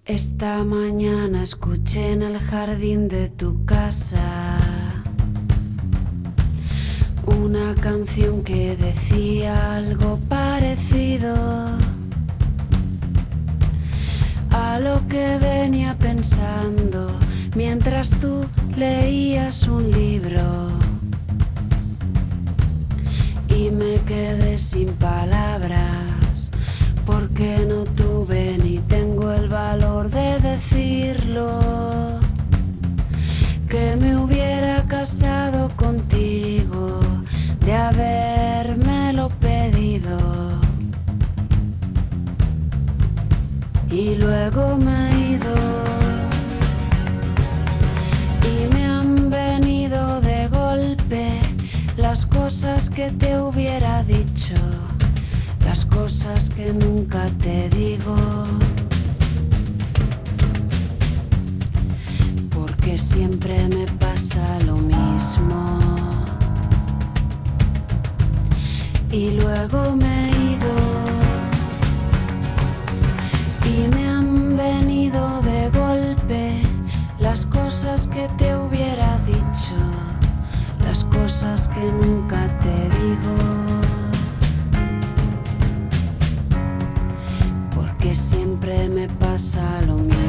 Esta mañana escuché en el jardín de tu casa una canción que decía algo parecido a lo que venía pensando mientras tú leías un libro. Y me quedé sin palabras porque no tuve ni tengo el valor de decirlo, que me hubiera casado contigo, de habérmelo pedido. Y luego me he ido y me han venido de golpe las cosas que te hubiera dicho, las cosas que nunca te digo, porque siempre me pasa lo mismo. Y luego me he ido y me han venido de golpe las cosas que te hubiera dicho, las cosas que nunca te digo, porque siempre me pasa lo mismo.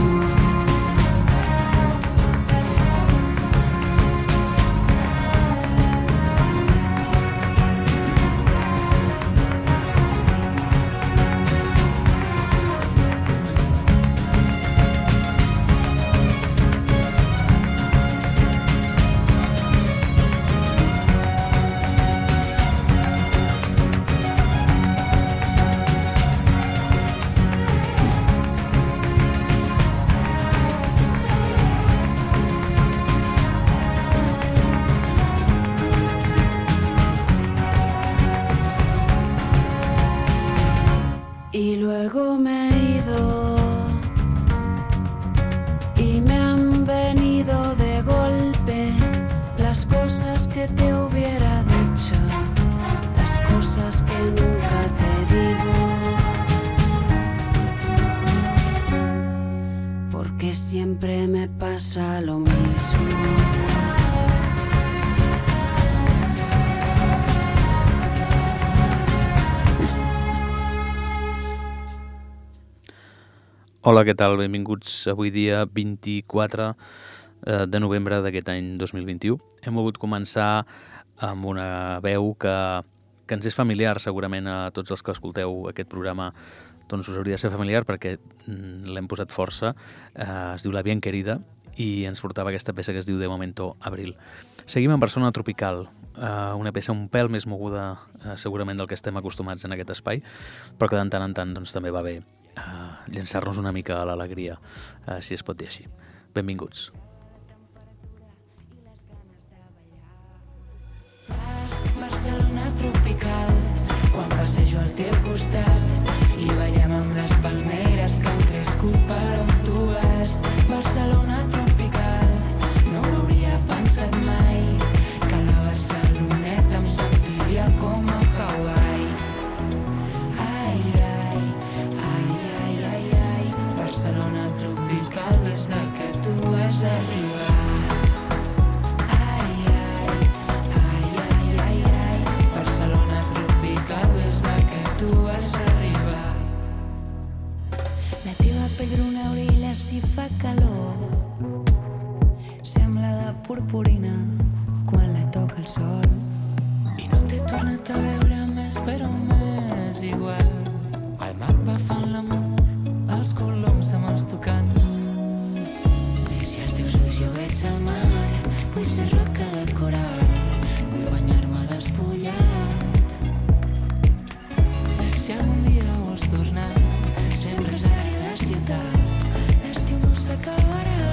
Y luego me he ido y me han venido de golpe las cosas que te hubiera dicho, las cosas que nunca te digo, porque siempre me pasa lo mismo. Hola, què tal? Benvinguts avui dia 24 de novembre d'aquest any 2021. Hem volgut començar amb una veu que ens és familiar segurament a tots els que escolteu aquest programa, doncs us hauria de ser familiar perquè l'hem posat força. Es diu La Bien Querida i ens portava aquesta peça que es diu De Momento Abril. Seguim amb Barcelona Tropical, una peça un pèl més moguda segurament del que estem acostumats en aquest espai, però que de tant en tant doncs, també va bé llançar-nos una mica a l'alegria, si es pot dir així. Benvinguts. Barcelona tropical, quan passejo al teu costat i ballem amb les palmeres que han crescut per on tu vas. Barcelona tropical, no ho hauria pensat mai, que la Barceloneta em sentiria com a Hawaii. Ai, ai, ai, ai, ai, ai, Barcelona tropical des de que tu vas arribar. Bruna orella si fa calor, sembla de purpurina quan la toca el sol, i no t'he tornat a veure més però més igual. Al mapa fan l'amor, els coloms amb els tocants. Si als teus ulls jo veig el mar, vull ser roca de coral, vull banyar-me despullat. Si algun dia vols tornar, sempre serà la ciutat, l'estiu no s'acabarà.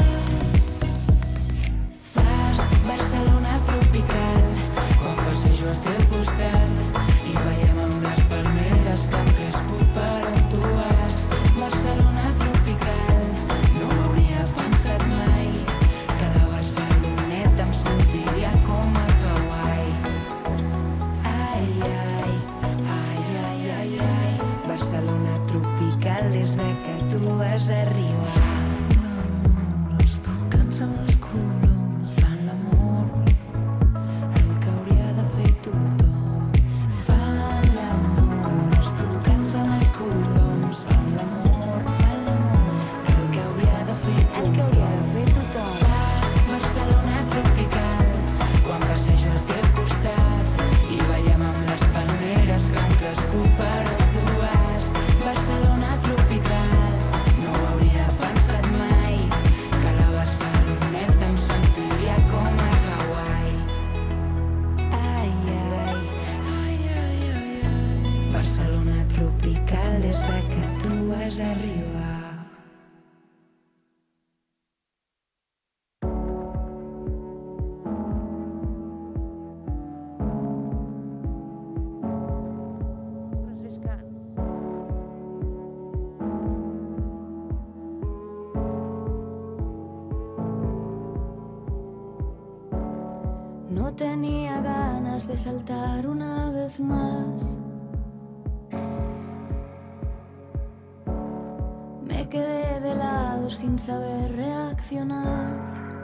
Fas Barcelona tropical, quan passejo al teu costat i ballem amb les palmeres que han crescut per on tu vas. Barcelona tropical, no ho hauria pensat mai, que la Barceloneta em sentiria com a Hawaii. Ai, ai, ai, ai, ai, ai, Barcelona tropical des de que tu tu vas arribar. Fan l'amor, els tocants amb els coloms. Fan l'amor, el que hauria de fer tothom. Fan l'amor, els tocants amb els coloms. Fan l'amor, el que hauria de fer tothom. Fas Barcelona tropical, quan passejo al teu costat i ballem amb les palmeres que han crescut per on tu vas. Barcelona tropical, no ho hauria pensat mai, que la Barceloneta em sentiria com a Hawaii. Ai, ai, ai, ai, ai, ai. Barcelona tropical des de que tu vas arribar. No tenía ganas de saltar una vez más. Me quedé de lado sin saber reaccionar.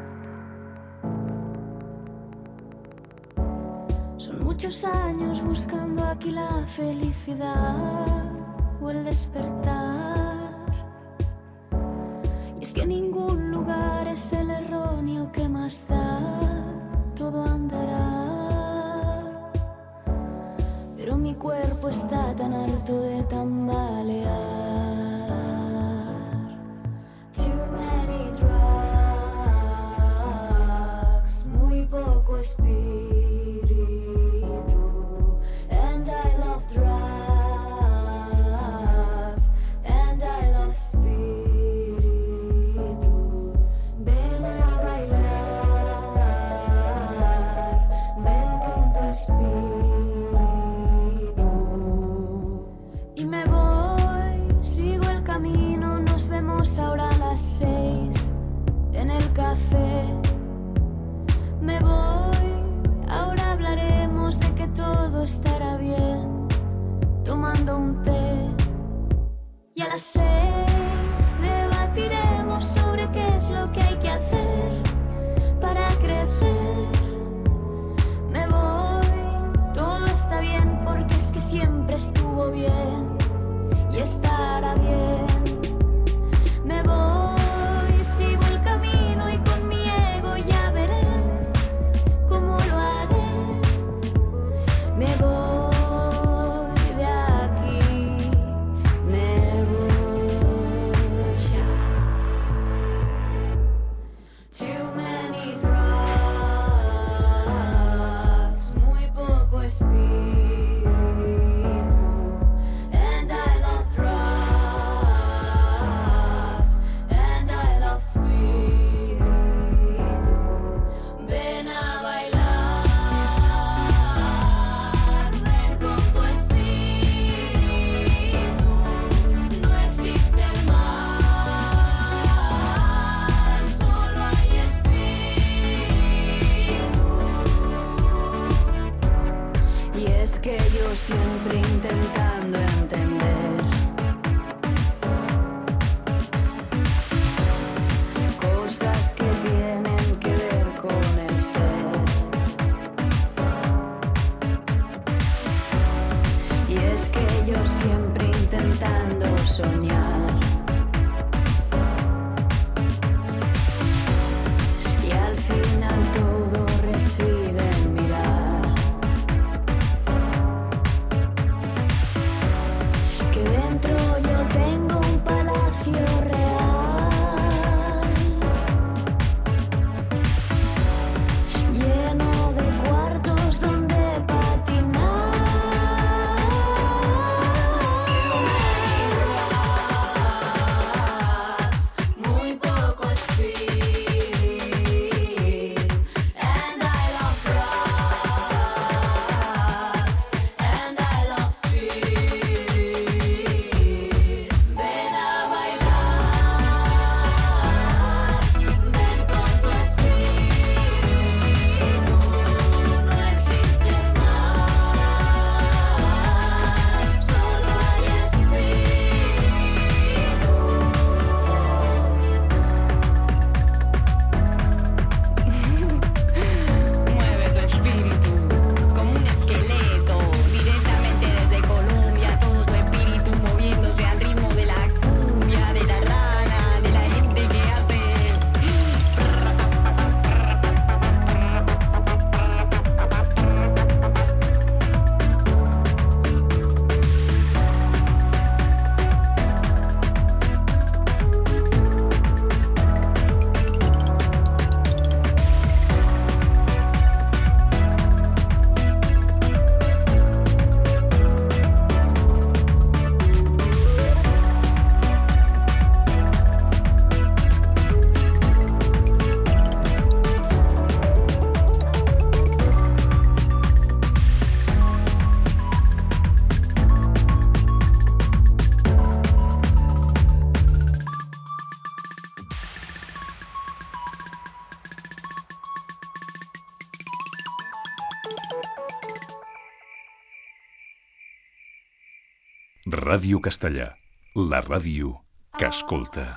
Son muchos años buscando aquí la felicidad o el despertar. Y es que ningún lugar es el erróneo, que más da, todo andará. Pero mi cuerpo está tan harto de tambalear. Too many drugs, muy poco espíritu. And I love drugs, and I love espíritu. Ven a bailar, ven con tu espíritu. Y me voy, sigo el camino, nos vemos ahora a las 6 en el café. Me voy, ahora hablaremos de que todo estará bien, tomando un té. Y a las 6 debatiremos sobre qué es lo que hay que hacer para crecer. Me voy, todo está bien porque es que siempre estuvo bien y estará bien. Me voy, sigo el camino y con mi ego ya veré cómo lo haré. Me voy de aquí, me voy ya. Too many drugs, muy poco espíritu. And I love drugs, and I love espíritu. Ven a bailar, ven con tu espíritu. No existe el mal, solo hay espíritu. Y es que yo siempre intentando entender cosas que tienen que ver con el ser. Y es que yo siempre intentando soñar. Y al final todo reside en mirar. Que dentro yo tengo un palacio real, lleno de cuartos donde patinar. Too many drugs, Ràdio Castellà, la ràdio que escolta.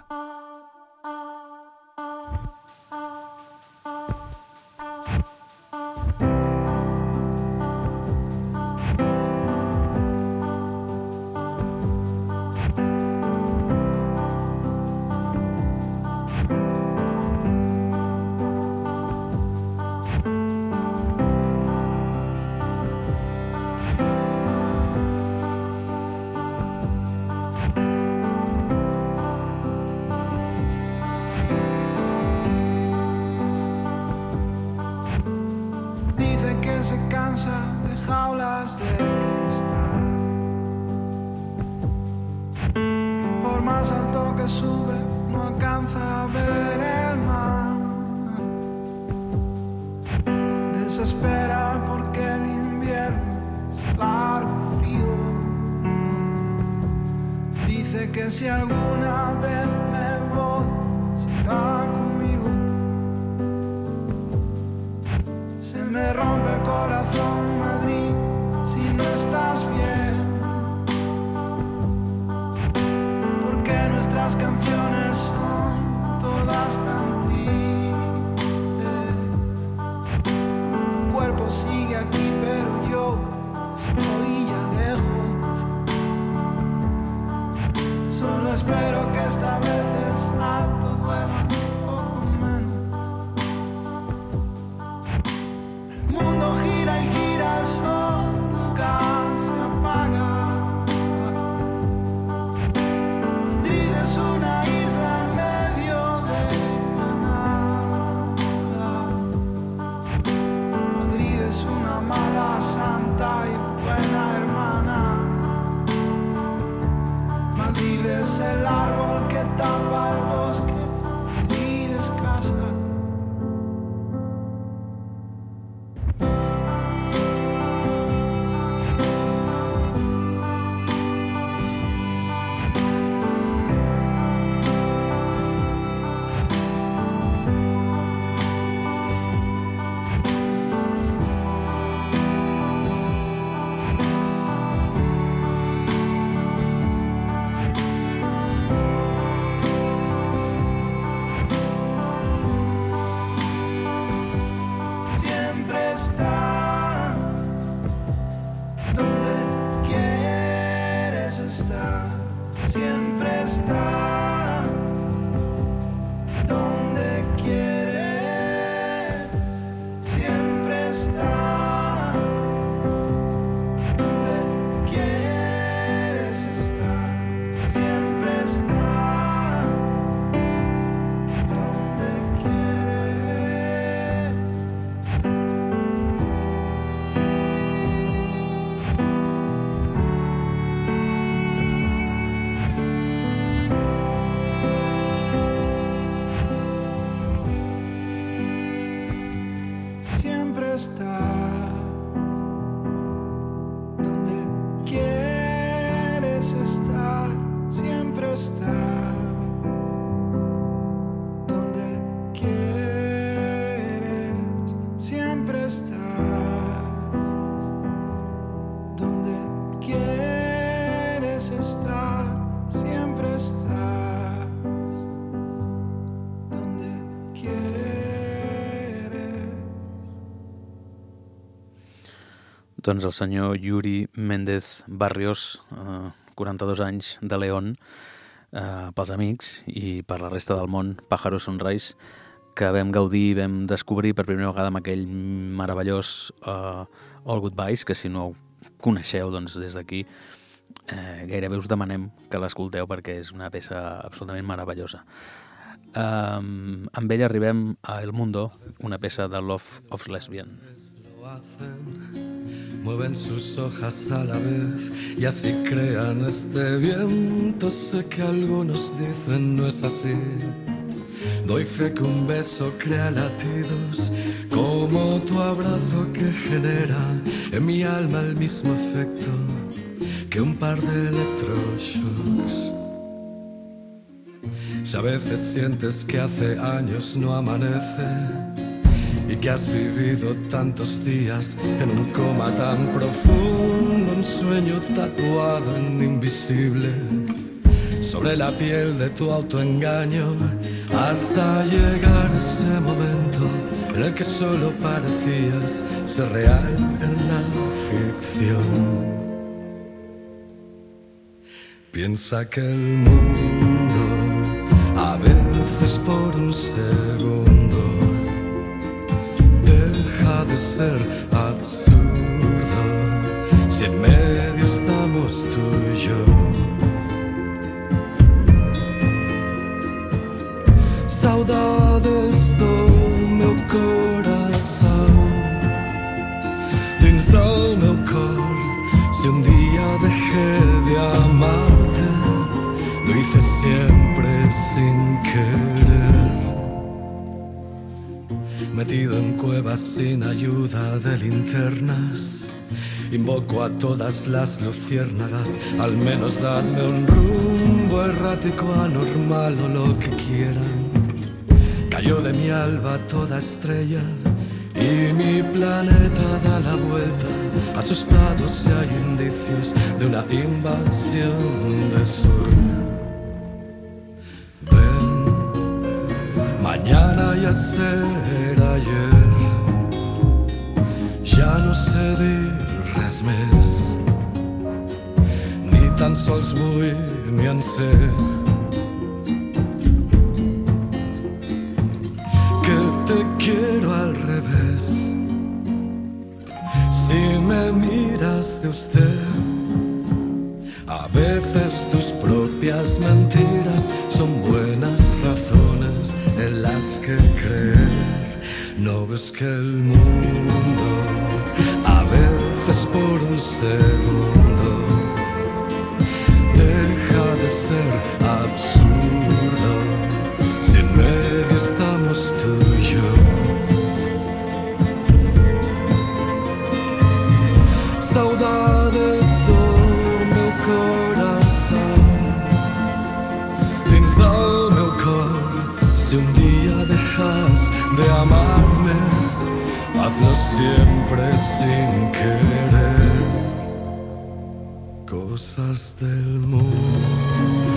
Doncs el senyor Yuri Méndez Barrios, 42 anys, de León, pels amics i per la resta del món, Pájaro Sunrise, que vam gaudir i vam descobrir per primera vegada amb aquell meravellós All Goodbyes, que si no ho coneixeu, doncs des d'aquí gairebé us demanem que l'escolteu perquè és una peça absolutament meravellosa. Amb ella arribem a El Mundo, una peça de Love of Lesbian. Mueven sus hojas a la vez y así crean este viento. Sé que algunos dicen no es así. Doy fe que un beso crea latidos como tu abrazo que genera en mi alma el mismo efecto que un par de electroshocks. Si a veces sientes que hace años no amanece y que has vivido tantos días en un coma tan profundo, un sueño tatuado en invisible sobre la piel de tu autoengaño, hasta llegar a ese momento en el que solo parecías ser real en la ficción. Piensa que el mundo a veces por un segundo deja de ser absurdo si en medio estamos tú y yo. Saudades do meu coração, dins del meu cor. Si un día dejé de amarte, lo hice siempre sin querer. Metido en cuevas sin ayuda de linternas, invoco a todas las luciérnagas, al menos dadme un rumbo errático, anormal o lo que quieran. Cayó de mi alba toda estrella y mi planeta da la vuelta. Asustados si hay indicios de una invasión de sol. Ven, mañana ya será ayer. Ja no sé dir res més, ni tan sols vull ni en sé. Que te quiero al revés. Si me miras de usted, a veces tus propias mentiras son buenas razones en las que creer. No ves que el mundo a veces por un segundo deja de ser absurdo si en medio estamos tú y yo. Saudades do meu coração, dins del meu cor. Si un día dejas de amarme, hazlo siempre sin querer. Cosas del mundo.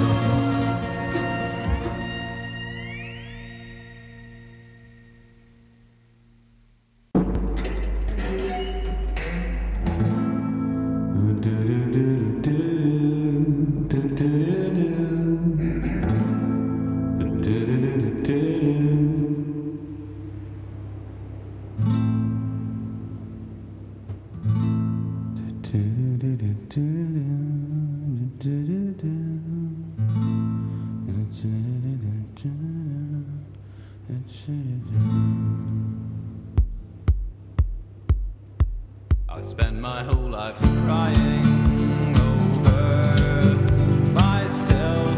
I spent my whole life crying over myself.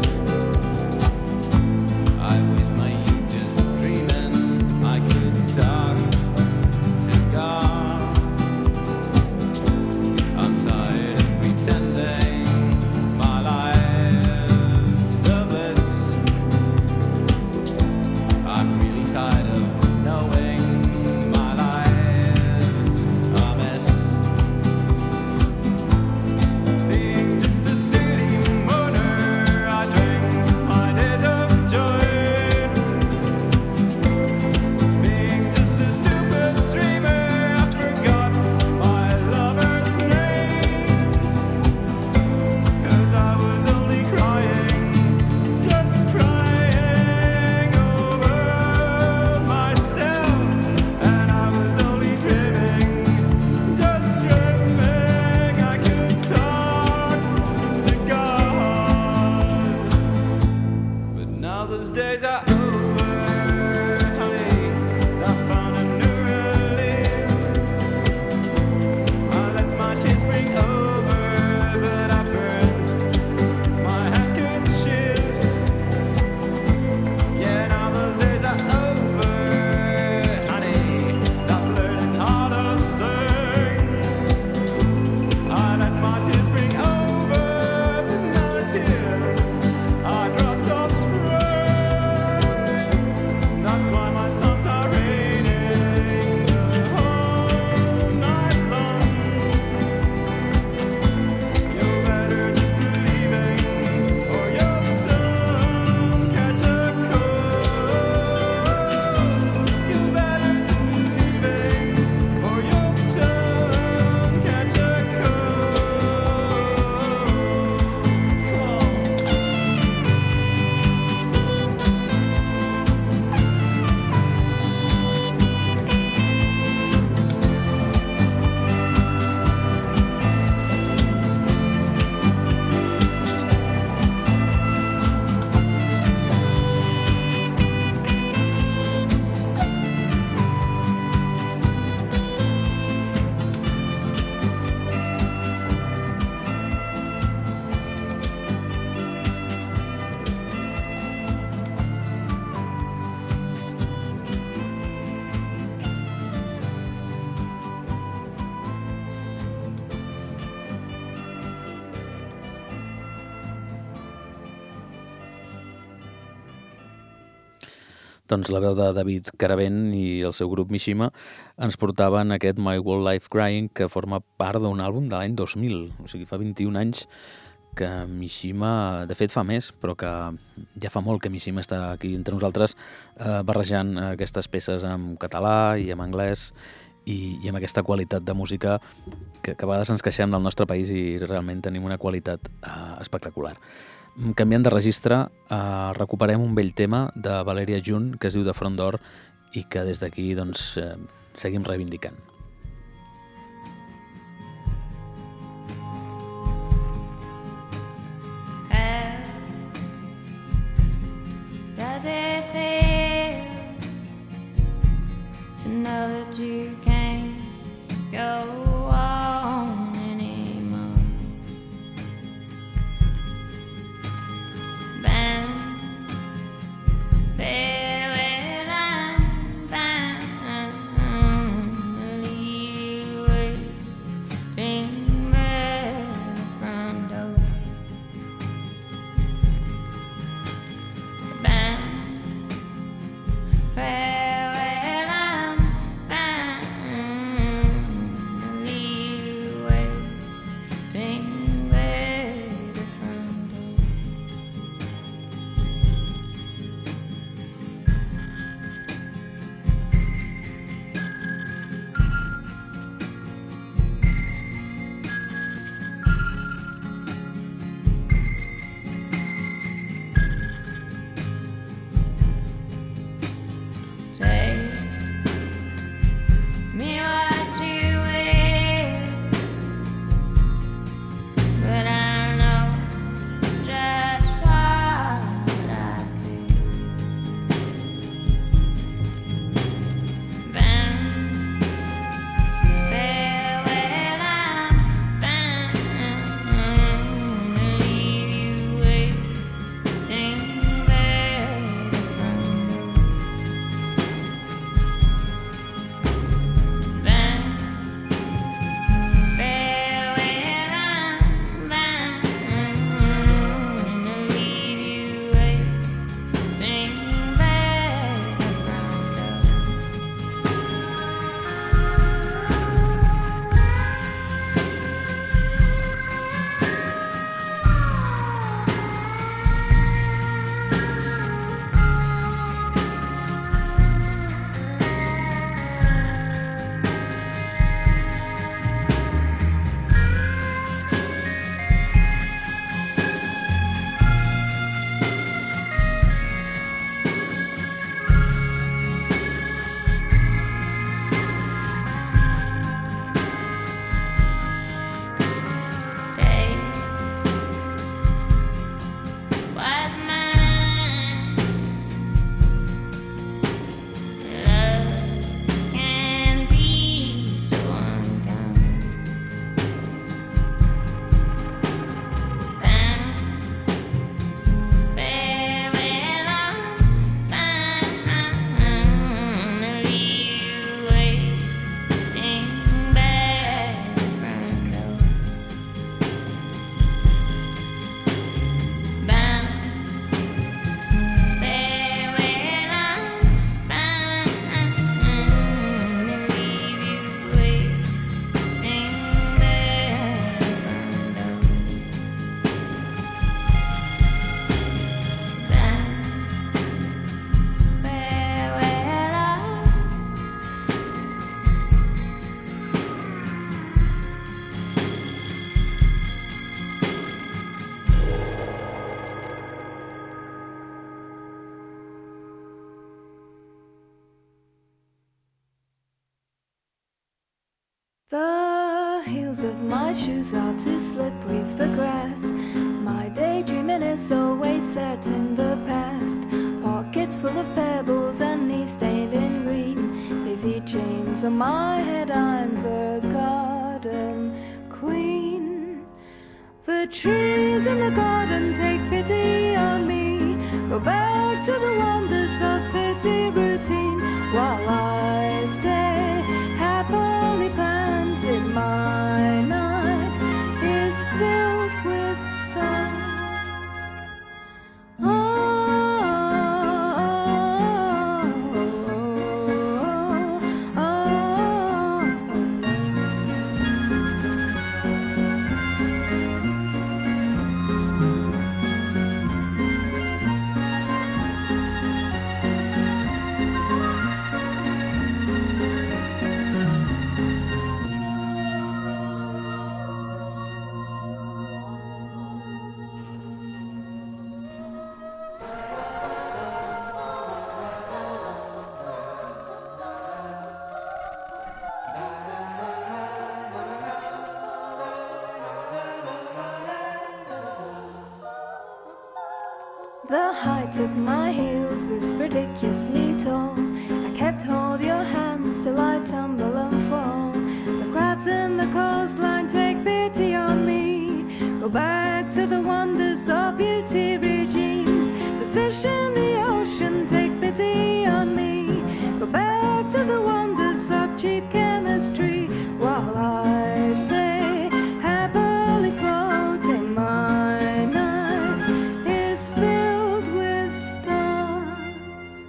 I waste my youth just dreaming I could suck cigar. I'm tired of pretending my life's a bliss. I'm really tired of knowing my life's a mess. Being just a city mourner, I drank my days of joy. Being just a stupid dreamer, I forgot my lovers' names. 'Cause I was only crying, just crying over myself. And I was only dreaming, just dreaming I could talk to God. But now those days are over, honey, 'cause I found a new relief. I let my tears spring over, but I burned my handkerchiefs. Yeah, now those days are over, honey, 'cause I'm learning how to sing. I let my tears spring over, but now the tears are drops of spring. Doncs la veu de David Caravent i el seu grup Mishima ens portaven aquest My Whole Life Crying, que forma part d'un àlbum de l'any 2000, o sigui, fa 21 anys que Mishima, de fet fa més, però que ja fa molt que Mishima està aquí entre nosaltres barrejant aquestes peces en català i en anglès i amb aquesta qualitat de música que a vegades ens queixem del nostre país i realment tenim una qualitat espectacular. Canviant de registre, recuperem un vell tema de Valeria Jun que es diu De Front d'Or i que des d'aquí doncs, seguim reivindicant. Does it feel to know that you can't go on anymore? Bend, farewell, I'm bound to leave you waiting at the front door. Farewell, I'm bound to leave you waiting at the front door. Take me what you will, but I know just what I feel. Bound, farewell, I'm bound to leave you waiting there at the front door. The heels of my shoes are too slippery for grass. My daydreaming is always set in the past. Pockets full of pebbles and knees stained in green. Daisy chains on my head, I'm the garden queen. The trees in the garden take pity on me. Go back to the wonders of city routine while I stay happily planted. My night is filled with stars. Oh, The height of my heels is ridiculously tall. I kept hold your hands till I tumble and fall. The crabs in the coastline take pity on me. Go back to the wonders of beauty regimes. The fish in the ocean take pity on me. Go back to the wonders of cheap chemistry. While I stay happily floating, my night is filled with stars.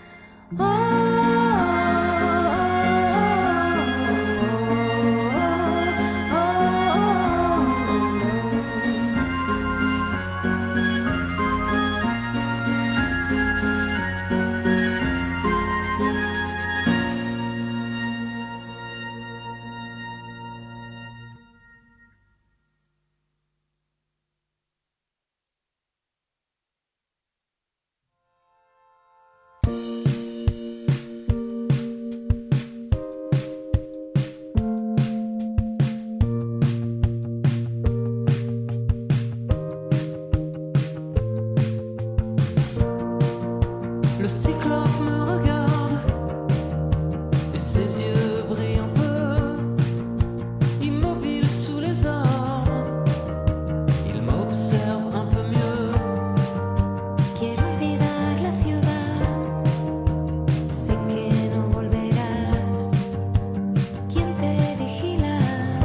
Le cyclope me regarde et ses yeux brillent un peu, immobile sous les arbres. Il m'observe un peu mieux. Quiero olvidar la ciudad. Sé que no volverás. ¿Quién te vigila?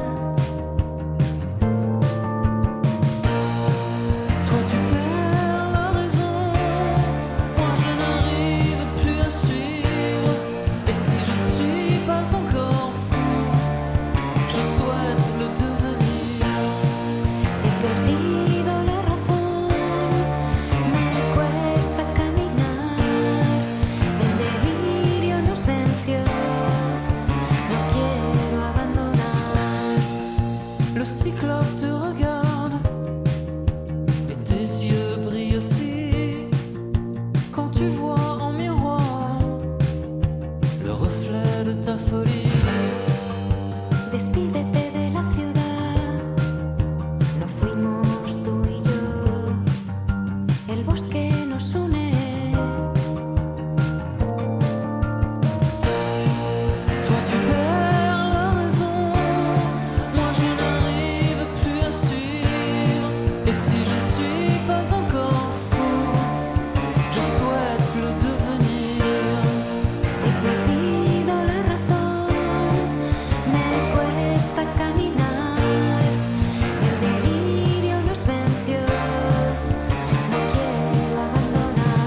Toi tu perds la raison, moi je n'arrive plus à suivre. Et si je ne suis pas encore fou, je souhaite le devenir. He perdido la razón. Me cuesta caminar. El delirio nos venció. No quiero abandonar. Le cyclope te regarde et tes yeux brillent aussi quand tu vois en miroir le reflet de ta folie. Despídete de la ciudad. No fuimos tú y yo. El bosque nos une. Toi tu perds la raison, moi je n'arrive plus à suivre. Et si je ne suis pas encore fou, je souhaite le devenir. He perdido la razón. Me cuesta caminar. El delirio nos venció. No quiero abandonar.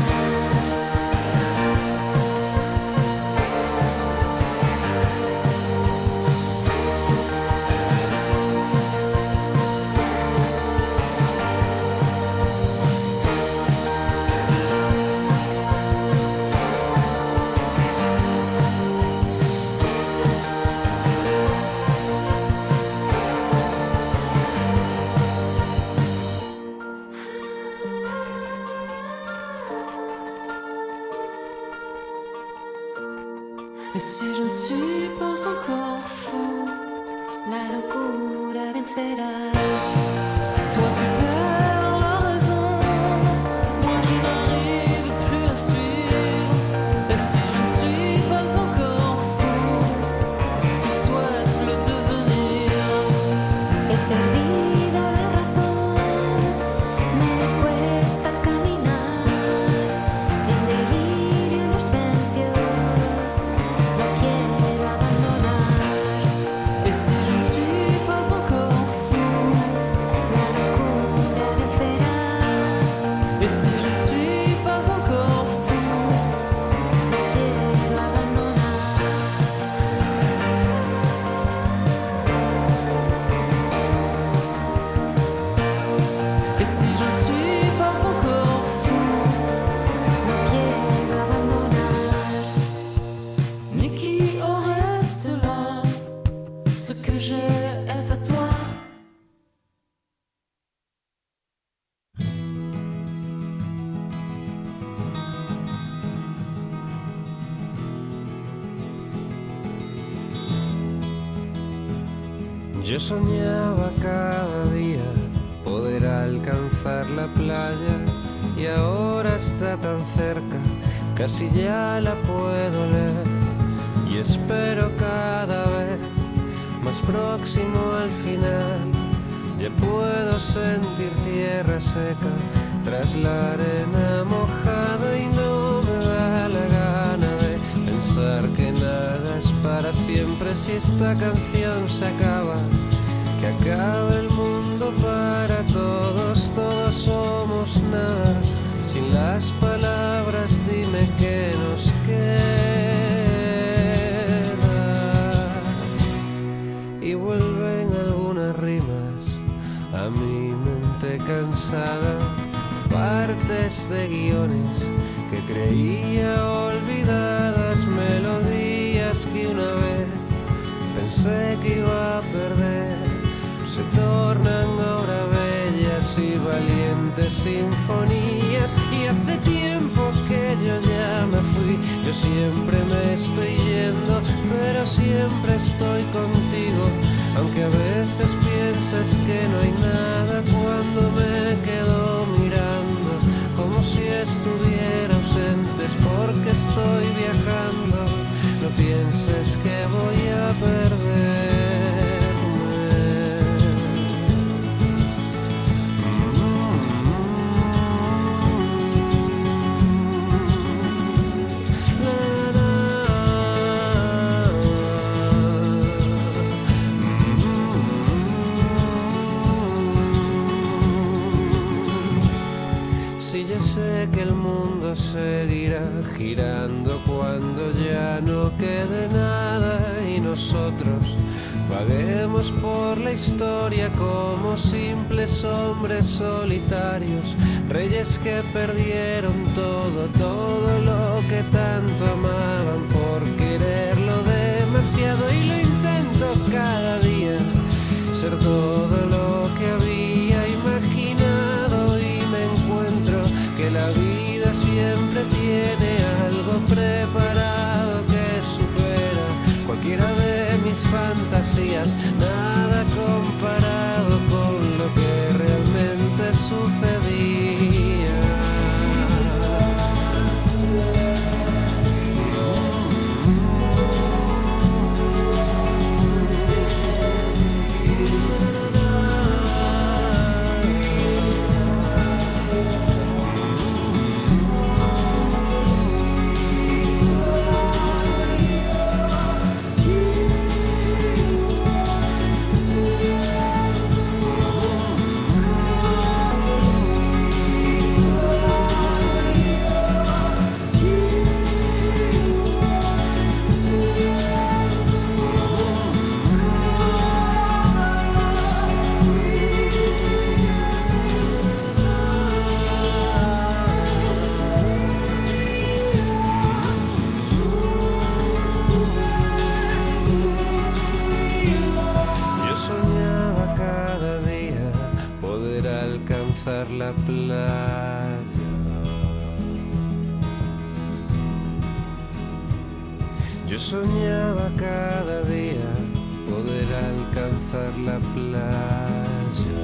Et si je ne suis pas encore fou, La locura vencerá. toi tu perds la raison, moi je n'arrive plus à suivre. Et si je ne suis pas encore fou, je souhaite le devenir. He perdido la razón. Me cuesta caminar. El delirio nos venció. No quiero abandonar. Et si je ne suis pas encore fou, La locura vencerá. et si je ne suis pas encore fou, No quiero abandonar. et si je ne suis pas encore fou, No quiero abandonar. ni qui au reste là, ce que j'ai est à toi. Yo soñaba cada día poder alcanzar la playa y ahora ya está tan cerca, casi ya la puedo leer. Y espero cada vez más próximo al final. Ya puedo sentir tierra seca tras la arena mojada y no me da la gana de pensar que nada es para siempre. Si esta canción se acaba, que acabe el mundo para todos, todos somos nada. Sin las palabras dime qué nos queda. Y vuelven algunas rimas a mi mente cansada, partes de guiones que creía olvidadas, melodías que una vez pensé que iba a perder, se tornan ahora bellas y valientes sinfonías. Y hace tiempo que yo ya me fui, yo siempre me estoy yendo, pero siempre estoy contigo. Aunque a veces pienses que no hay nada cuando me quedo mirando, como si estuviera ausente, es porque estoy viajando. No pienses que voy a perderme. Sé que el mundo seguirá girando cuando ya no quede nada y nosotros vaguemos por la historia como simples hombres solitarios, reyes que perdieron todo, todo lo que tanto amaban por quererlo demasiado. Y lo intento cada día, ser todo lo que había imaginado, y me encuentro que la vida siempre tiene algo preparado que supera cualquiera de mis fantasías, nada comparado con lo que realmente sucedía. La playa. Yo soñaba cada día poder alcanzar la playa.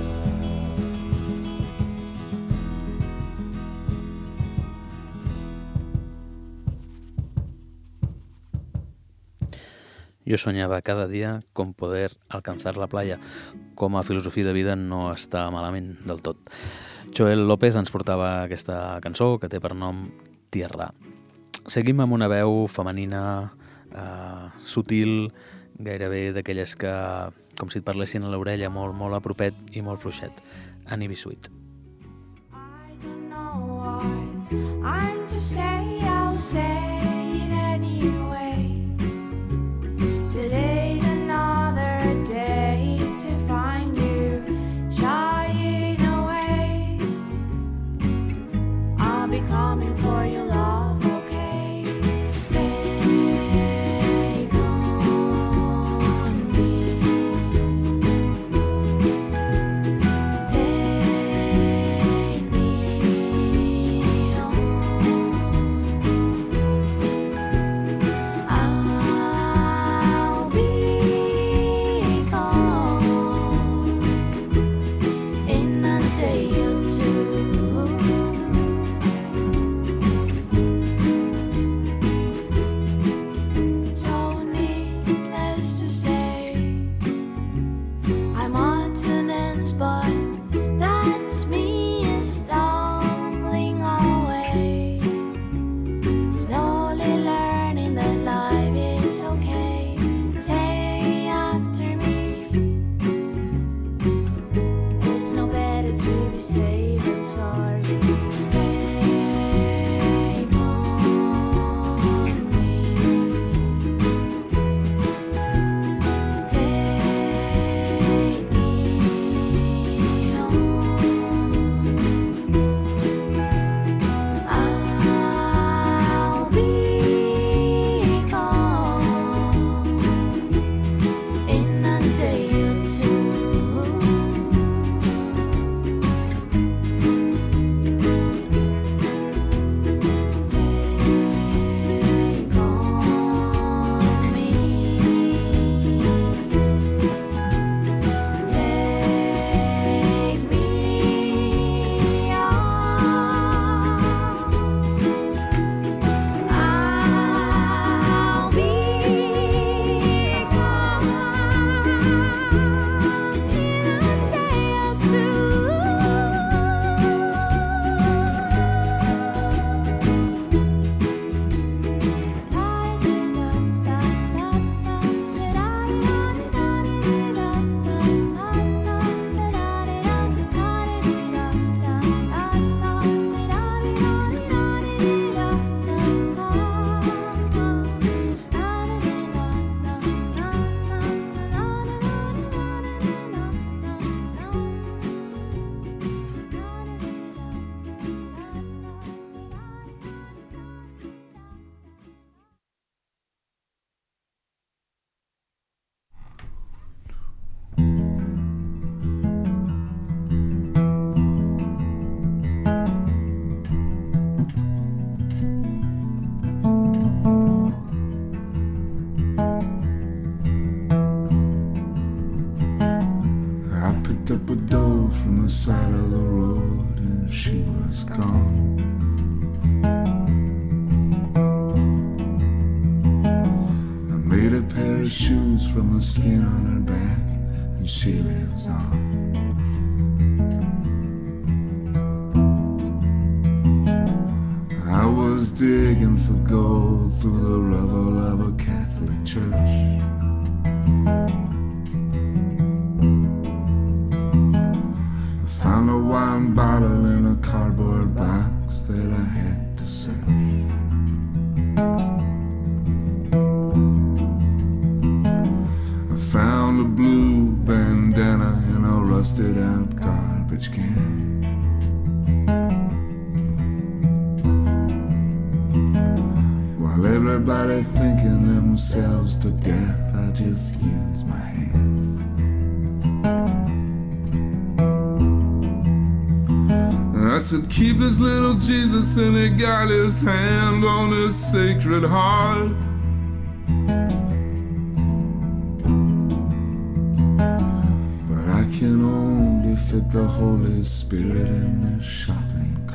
Jo soñava cada dia com poder alcançar la playa. Com a filosofia de vida no està malament del tot. Joel López ens portava aquesta cançó que té per nom Tierra. Seguim amb una veu femenina sutil, gairebé d'aquelles que, com si et parlessin a l'orella, molt, molt a propet i molt fluixet. Annie B. Sweet. I don't know what I'm to say, I'll say it anyway. Today's another day to find you shying away. I'll be coming for your love, okay? Take on me. Take me on. I'll be gone in a day or two. pair of shoes from the skin on her back, and she lives on. I was digging for gold through the rubble of a Catholic church. I found a wine bottle in a cardboard box that I had to search. I found a blue bandana in a rusted out garbage can. While everybody thinking themselves to death, I just use my hands. I said, keep this little Jesus, and he got his hand on his sacred heart. But I can only fit the Holy Spirit in this shopping cart.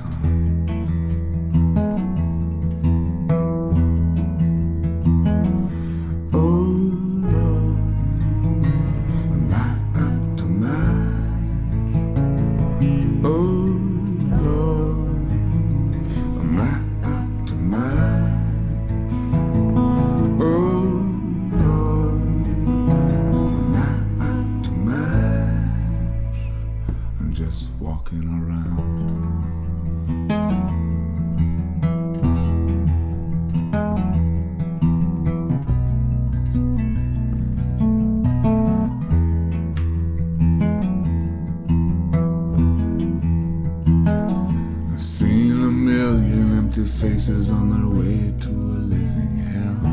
Faces on their way to a living hell.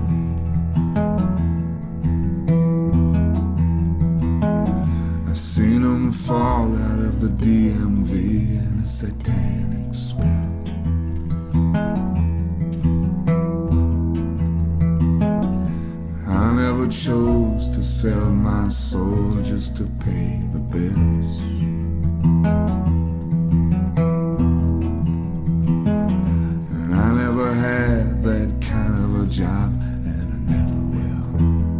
I've seen them fall out of the DMV in a satanic spell. I never chose to sell my soul just to pay the bills. Had that kind of a job, and I never will.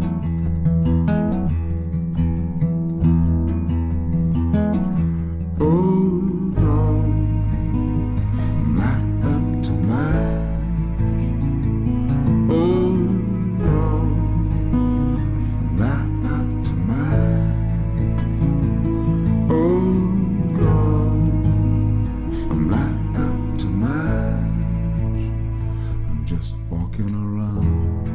Oh no, I'm not up to much. Oh no, I'm not up to much. Oh no, I'm not up to much. Just walking around.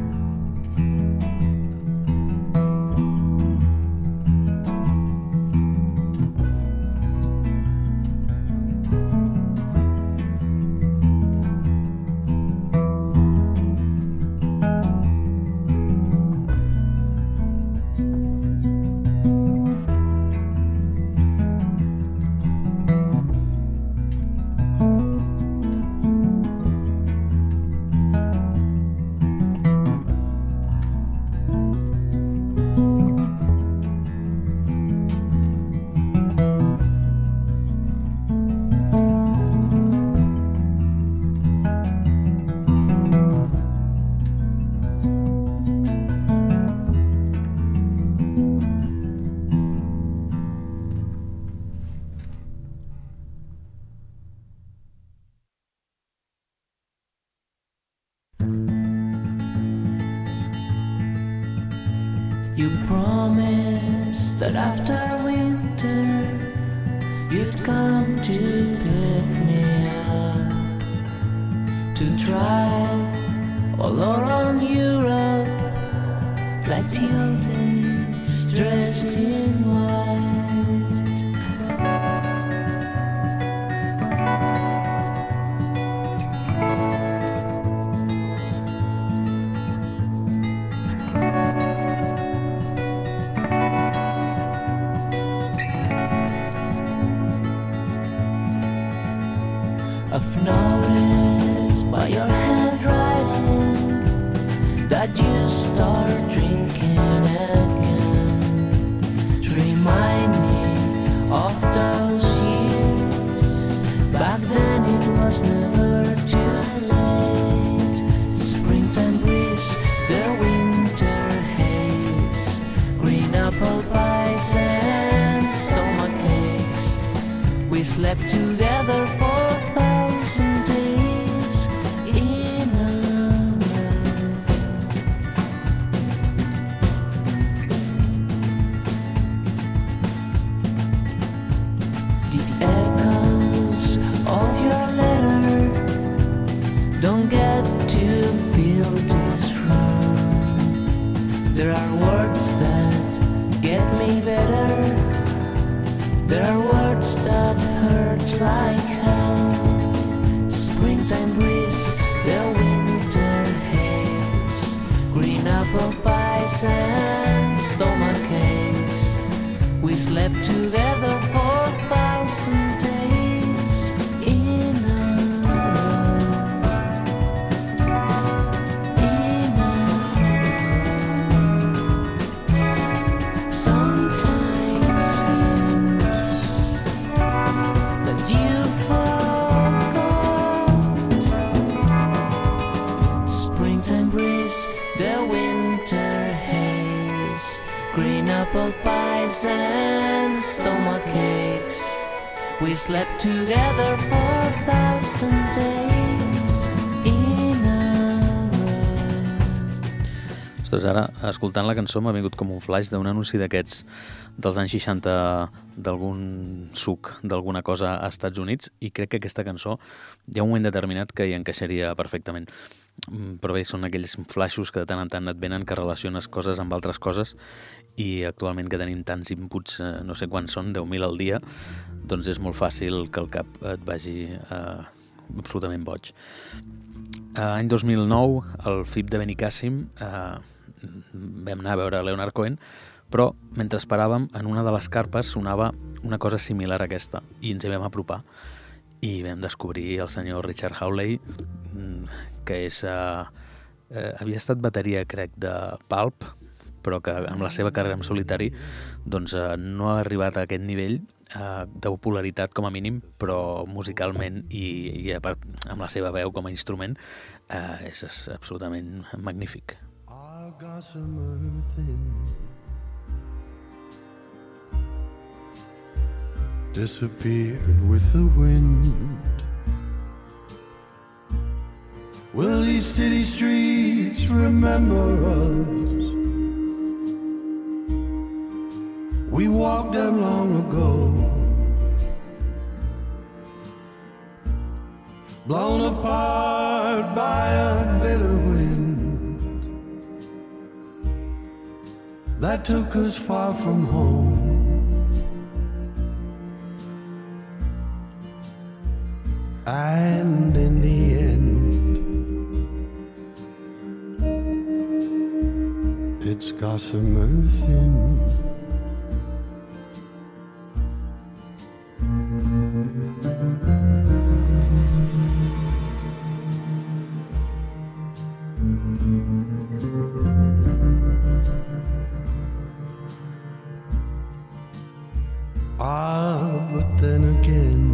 You promised that after winter you'd come to pick me up, to drive all around Europe like Tildes dressed in white. I've noticed by your handwriting that you start drinking again, to remind apple pies and stomach aches. We slept together for 1,000 days in a row. Ostres, ara, escoltant la cançó m'ha vingut com un flash d'un anunci d'aquests dels anys 60 d'algun suc, d'alguna cosa a Estats Units, i crec que aquesta cançó hi ha un moment determinat que hi encaixaria perfectament. Però bé, són aquells flashos que de tant en tant et venen, que relaciones coses amb altres coses, i actualment que tenim tants inputs, no sé quants són, 10.000 al dia, doncs és molt fàcil que el cap et vagi absolutament boig. Any 2009, al FIP de Benicàssim, vam anar a veure Leonard Cohen, però mentre esperàvem, en una de les carpes sonava una cosa similar a aquesta, i ens hi vam apropar, i vam descobrir el senyor Richard Hawley, que havia estat bateria, crec, de Pulp, però que amb la seva carrera en solitari doncs, no ha arribat a aquest nivell de popularitat com a mínim, però musicalment i a part, amb la seva veu com a instrument és absolutament magnífic. Our gossamer thin disappeared with the wind. Will these city streets remember us? We walked them long ago, blown apart by a bitter wind that took us far from home. And in the end, it's gossamer thin. Ah, but then again,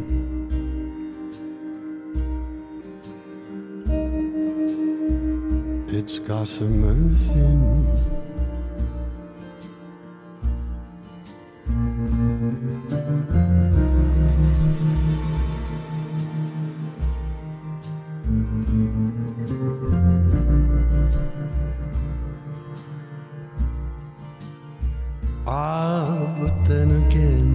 it's gossamer thin. Ah, but then again,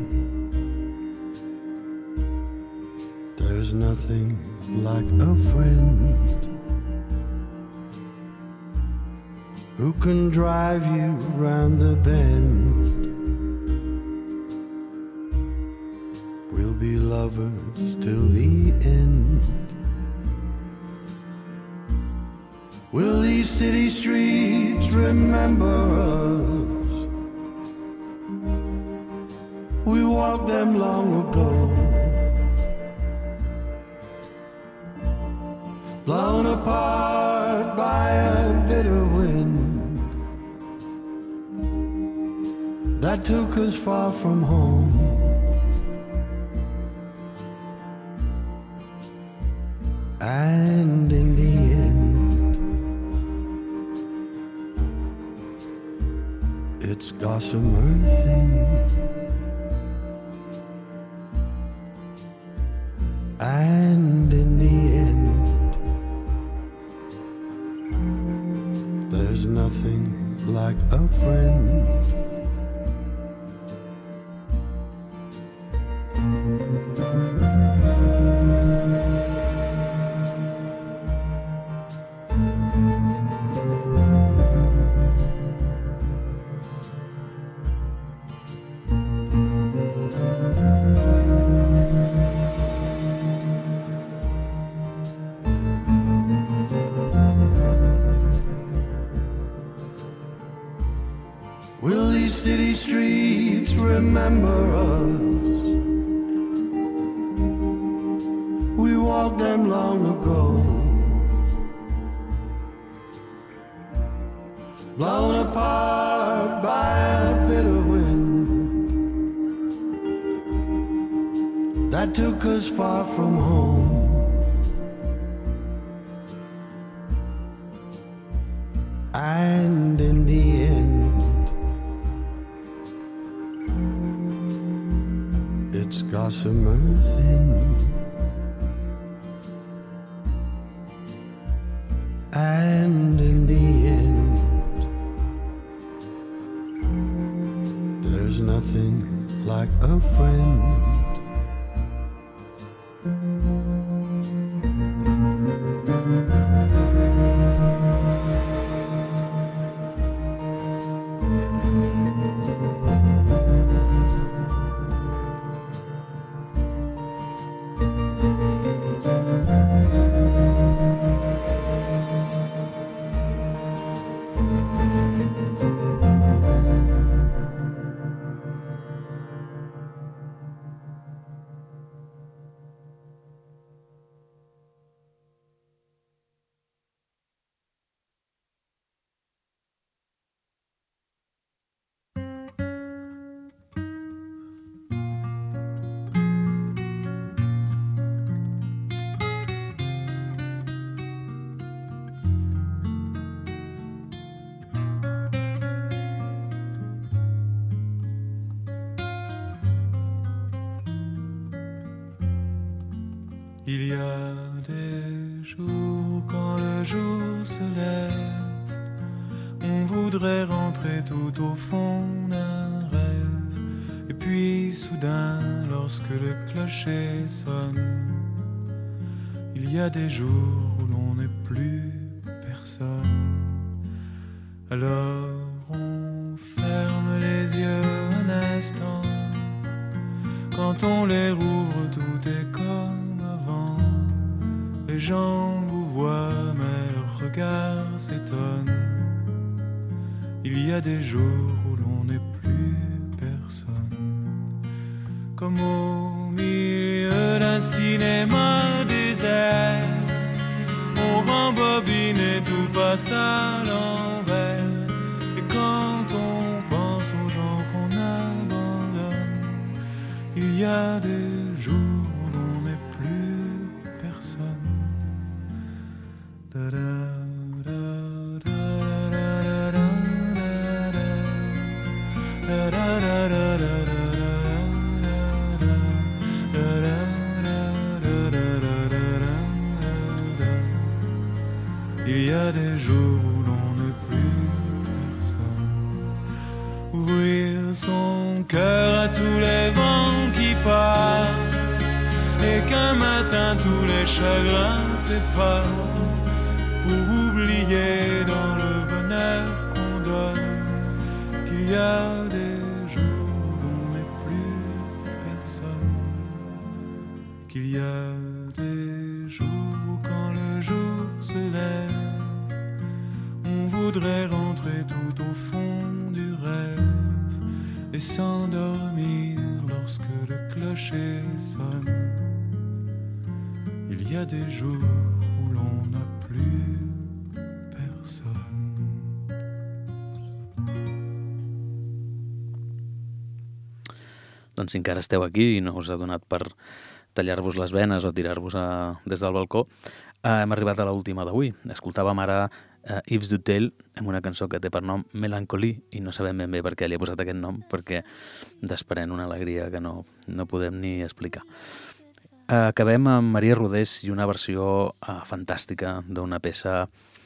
there's nothing like a friend who can drive you round the bend. We'll be lovers till the end. Will these city streets remember us? We walked them long ago, blown apart by a bitter wind that took us far from home. And in the end, it's gossamer thin. And in the end, there's nothing like a friend. Will these city streets remember us? We walked them long ago, blown apart by a bitter wind that took us far from home. And in the end, And in the end, there's nothing like a friend. Il y a des jours quand le jour se lève, on voudrait rentrer tout au fond d'un rêve. Et puis soudain, lorsque le clocher sonne, il y a des jours où l'on n'est plus personne. Alors on ferme les yeux un instant, quand on les rouvre tout est comme avant. Les gens vous voient mais leur regard s'étonne. Il y a des jours où l'on n'est plus personne. Comme au milieu d'un cinéma désert, on rembobine et tout passe à l'envers. Et quand on pense aux gens qu'on abandonne, il y a des jours où l'on n'est plus personne. Il y a des jours où l'on n'est plus personne. Ouvrir son cœur à tous les vents qui passent, et qu'un matin tous les chagrins s'effacent, pour oublier dans le bonheur qu'on donne qu'il y a des jours où l'on n'est plus personne. Qu'il y a des jours où quand le jour se lève, on voudrait rentrer tout au fond du rêve et s'endormir lorsque le clocher sonne. Il y a des jours où l'on n'a plus personne. Doncs si encara esteu aquí i no us ha donat per tallar-vos les venes o tirar-vos des del balcó, hem arribat a l'última d'avui. Escoltàvem ara Yves Dutel amb una cançó que té per nom Mélancolie, i no sabem ben bé per què li he posat aquest nom, perquè desprèn una alegria que no podem ni explicar. Acabem amb Maria Rodés i una versió fantàstica d'una peça,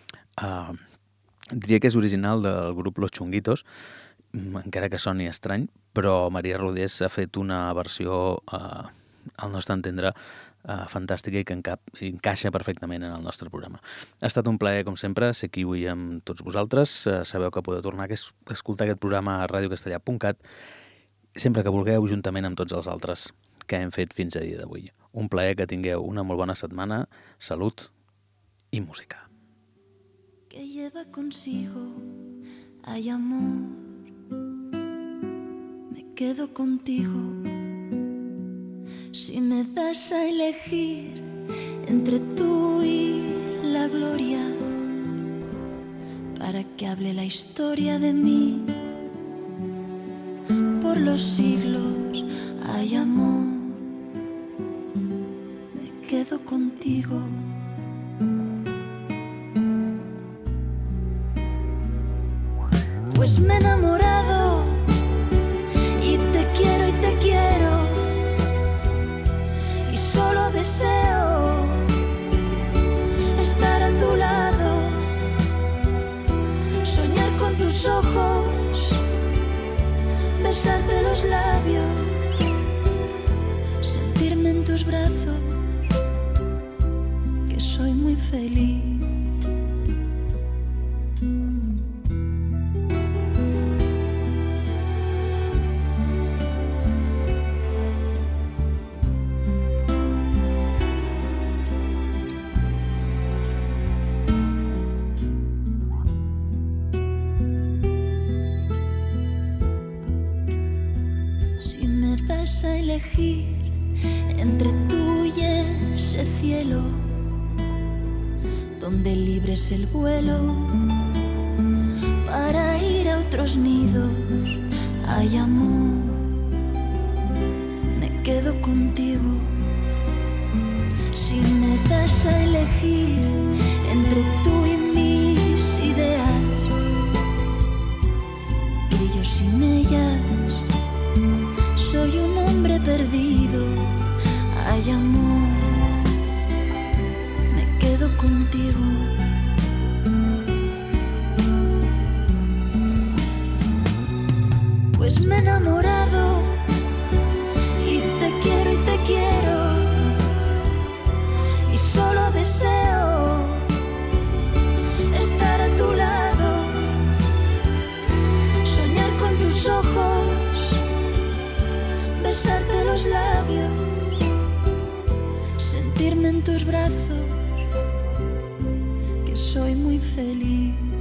diria que és original del grup Los Chunguitos, encara que soni estrany, però Maria Rodés ha fet una versió, al nostre entendre, fantàstica i que encaixa perfectament en el nostre programa. Ha estat un plaer, com sempre, ser aquí avui amb tots vosaltres. Sabeu que podeu tornar a escoltar aquest programa a radiocastellà.cat sempre que vulgueu, juntament amb tots els altres que hem fet fins a dia d'avui. Un plaer, que tingueu una molt bona setmana, salut i música. Que lleva consigo hay amor, me quedo contigo. Si me das a elegir entre tú y la gloria, para que hable la historia de mí, por los siglos hay amor, me quedo contigo. Pues me he enamorado y te quiero y te quiero, y solo deseo estar a tu lado besarte los labios, sentirme en tus brazos, que soy muy feliz. Si me das a elegir entre tú y ese cielo, donde libre es el vuelo para ir a otros nidos, ay amor, me quedo contigo. Si me das a elegir entre tú y mis ideas, que yo sin ellas soy un hombre perdido, ay amor, me quedo contigo. Pues me he enamorado y te quiero, y solo deseo estar a tu lado, soñar con tus ojos, besarte los labios, sentirme en tus brazos, que soy muy feliz.